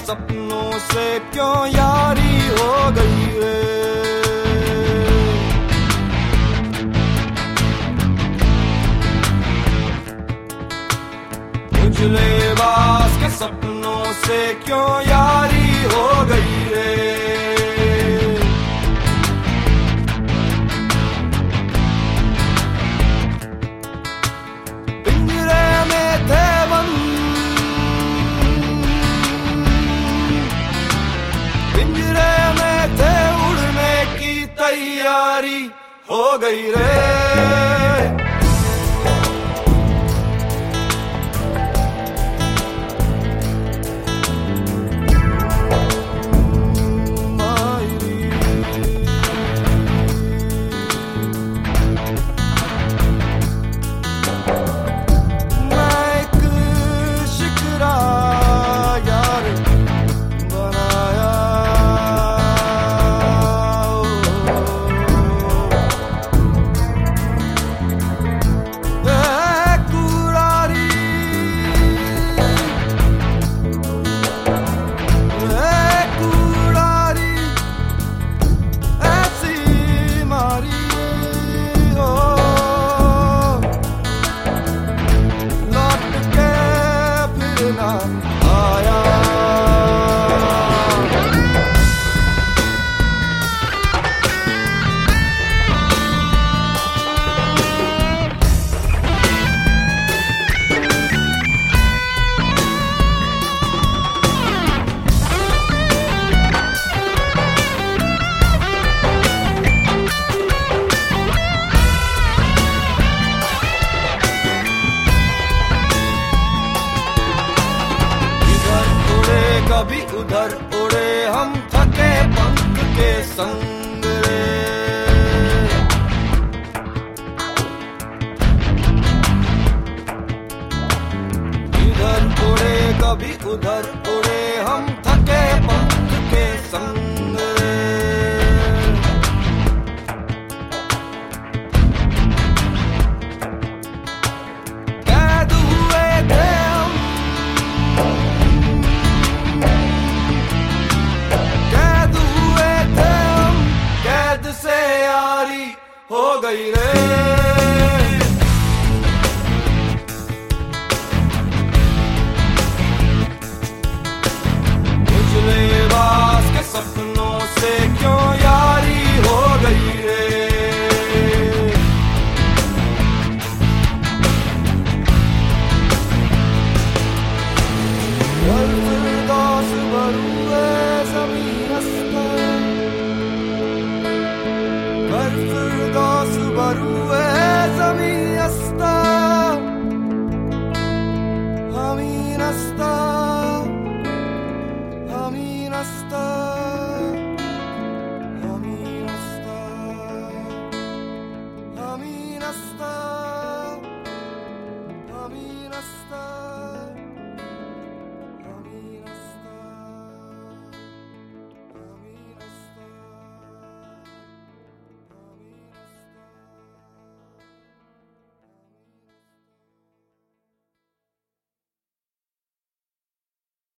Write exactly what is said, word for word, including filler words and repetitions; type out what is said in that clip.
सपनों से क्यों यारी हो गई रे। उजले बास के सपनों से क्यों यारी हो गई रे। पिंजरे में थे बंद, पिंजरे में थे उड़ने की तैयारी हो गई रे। कभी उधर उड़े हम थके पंख के संग रे। इधर उड़े कभी उधर उड़े हम थके पंख के संग रे। कैद हुए थे हम, से यारी हो गई रे। उजले बास के सपनों से क्यों यारी हो गई रे। दास बरुए ज़मीन अस्तर, Firdevs baruye zamin asta, amin asta, amin asta, amin asta, amin asta.